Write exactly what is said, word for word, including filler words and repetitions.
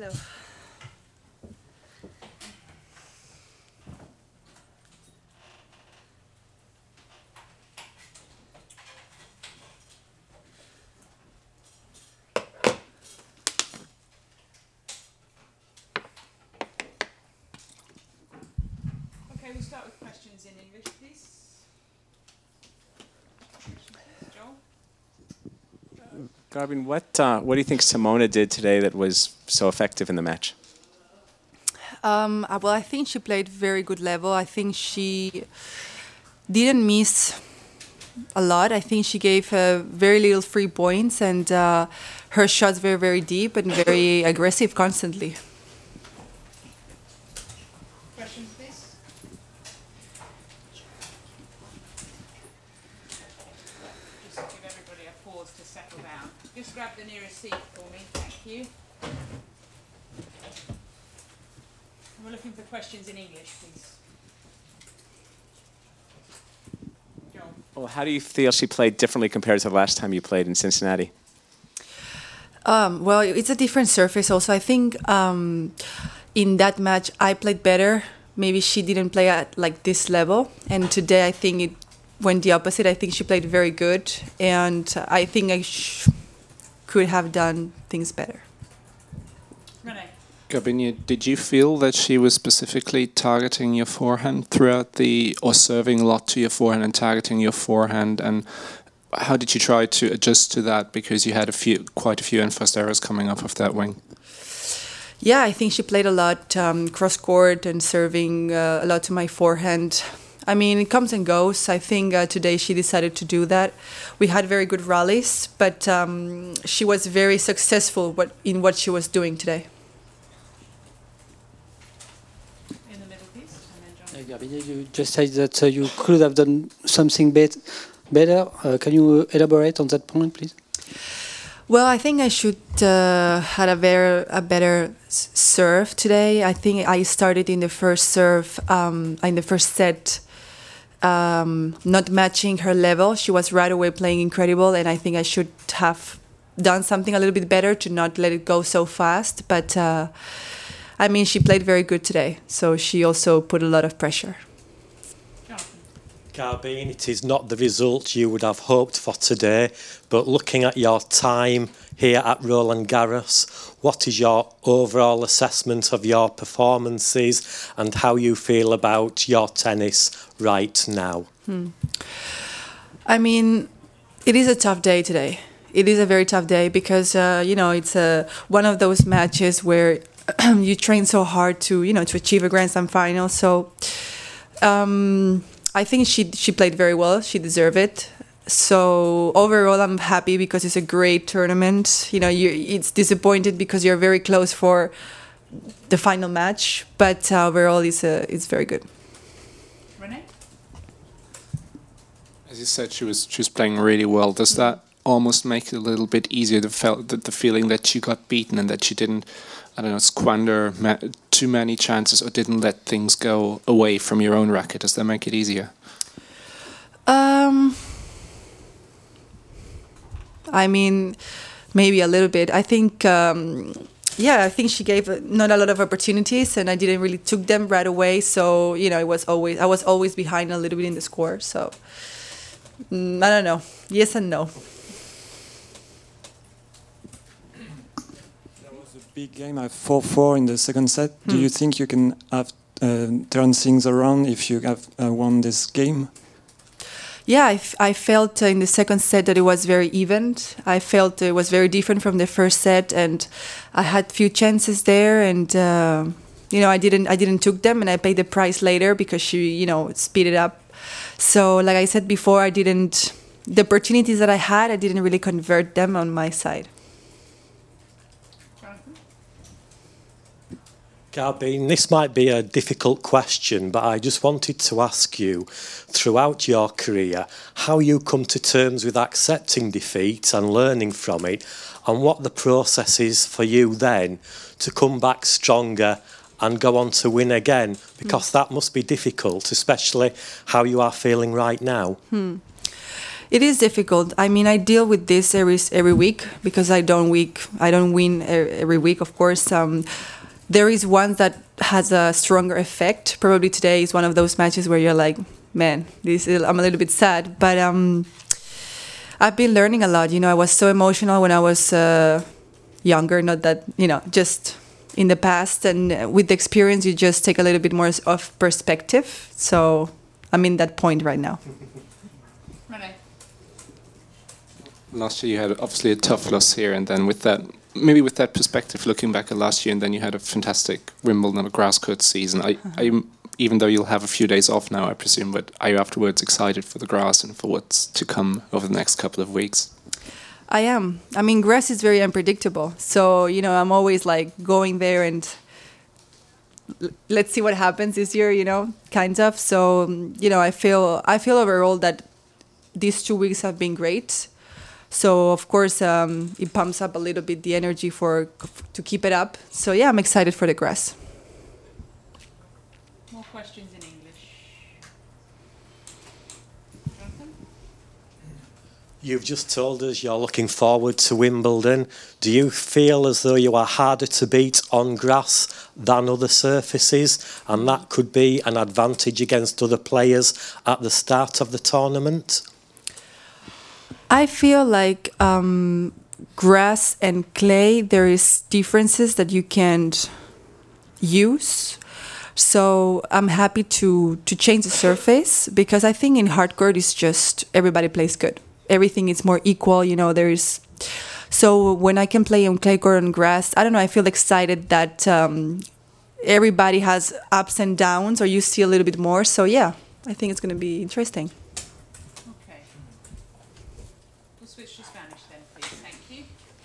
Hello. Okay, we'll start with questions in English, please. Joel? Garbin, what uh, what do you think Simona did today that was so effective in the match? Um, uh, well, I think she played very good level. I think she didn't miss a lot. I think she gave uh, very little free points, and uh, her shots were very deep and very aggressive constantly. Questions, please? Just give everybody a pause to settle down. Just grab the nearest seat for me, thank you. We're looking for questions in English, please. Joel? Well, how do you feel she played differently compared to the last time you played in Cincinnati? Um, well, it's a different surface also. I think um, in that match I played better. Maybe she didn't play at like this level. And today I think it went the opposite. I think she played very good. And I think I sh- could have done things better. Renee? Garbine, did you feel that she was specifically targeting your forehand throughout the, or serving a lot to your forehand and targeting your forehand? And how did you try to adjust to that? Because you had a few, quite a few enforced errors coming off of that wing. Yeah, I think she played a lot um, cross court and serving uh, a lot to my forehand. I mean, it comes and goes. I think uh, today she decided to do that. We had very good rallies, but um, she was very successful what, in what she was doing today. In the middle, please. And then Uh, John. Garbine, you just said that uh, you could have done something bet better. Uh, can you elaborate on that point, please? Well, I think I should uh, had a better a better s- serve today. I think I started in the first serve um, in the first set, um, not matching her level. She was right away playing incredible, and I think I should have done something a little bit better to not let it go so fast. But uh, I mean, she played very good today, so she also put a lot of pressure. Jonathan? Garbine, it is not the result you would have hoped for today, but looking at your time here at Roland Garros, what is your overall assessment of your performances and how you feel about your tennis right now? Hmm. I mean, it is a tough day today. It is a very tough day because uh, you know it's a one of those matches where you train so hard to you know to achieve a Grand Slam final. So um, I think she she played very well. She deserved it. So overall, I'm happy because it's a great tournament. You know, you it's disappointed because you're very close for the final match, but uh, overall, it's a, it's very good. Renee? As you said, she was she was playing really well. Does that almost make it a little bit easier to feel the, the feeling that you got beaten and that you didn't, I don't know, squander ma- too many chances or didn't let things go away from your own racket? Does that make it easier? Um, I mean, maybe a little bit. I think, um, yeah, I think she gave uh, not a lot of opportunities, and I didn't really took them right away. So you know, it was always I was always behind a little bit in the score. So mm, I don't know. Yes and no. There was a big game at four four in the second set. Do Hmm. you think you can have uh, turn things around if you have uh, won this game? Yeah, I, f- I felt uh, in the second set that it was very even. I felt it was very different from the first set, and I had few chances there, and uh, you know I didn't I didn't took them, and I paid the price later because she you know speeded up. So like I said before, I didn't the opportunities that I had, I didn't really convert them on my side. Jonathan? Garbine, this might be a difficult question, but I just wanted to ask you, throughout your career, how you come to terms with accepting defeat and learning from it, and what the process is for you then to come back stronger and go on to win again, because mm. that must be difficult, especially how you are feeling right now. Hmm. It is difficult. I mean, I deal with this every every week because I don't week I don't win e- every week. Of course, um, there is one that has a stronger effect. Probably today is one of those matches where you're like, man, this is, I'm a little bit sad. But um, I've been learning a lot. You know, I was so emotional when I was uh, younger. Not that, you know, just in the past. And with the experience, you just take a little bit more of perspective. So I'm in that point right now. Renee. Last year you had obviously a tough loss here, and then with that, maybe with that perspective, looking back at last year, and then you had a fantastic Wimbledon, a grass court season. I, Uh-huh. are you, even though you'll have a few days off now, I presume, but are you afterwards excited for the grass and for what's to come over the next couple of weeks? I am. I mean, grass is very unpredictable. So, you know, I'm always like going there and l- let's see what happens this year, you know, kind of. So, um, you know, I feel I feel overall that these two weeks have been great. So, of course, um, it pumps up a little bit the energy for to keep it up. So, yeah, I'm excited for the grass. More questions in English. Jonathan? You've just told us you're looking forward to Wimbledon. Do you feel as though you are harder to beat on grass than other surfaces, and that could be an advantage against other players at the start of the tournament? I feel like um, grass and clay, there is differences that you can't use. So I'm happy to to change the surface because I think in hardcourt it's just everybody plays good. Everything is more equal, you know. There is so when I can play on clay court and grass, I don't know. I feel excited that um, everybody has ups and downs, or you see a little bit more. So yeah, I think it's going to be interesting. Okay. We'll switch to Spanish then, please. Thank you.